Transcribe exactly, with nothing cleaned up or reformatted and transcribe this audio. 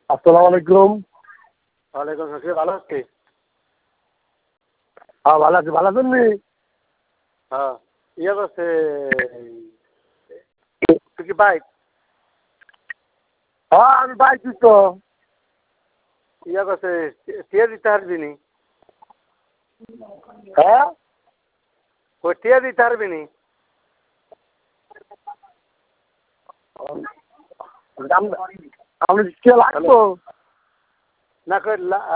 আসসালামু আলাইকুম। ওয়ালাইকুম আসসালাম, ভালো আছি। হ্যাঁ ভালো আছি, ভালো আছেন নি? হ্যাঁ, ইয়ে করছে, তুই কি বাইক হ্যাঁ আমি পাইছি তো। ইয়ে করছে, টিয়া দিতে পারবি নি? হ্যাঁ ওই টিয়া দিতে পারবি নি? আপনি কে লাগতো? না কই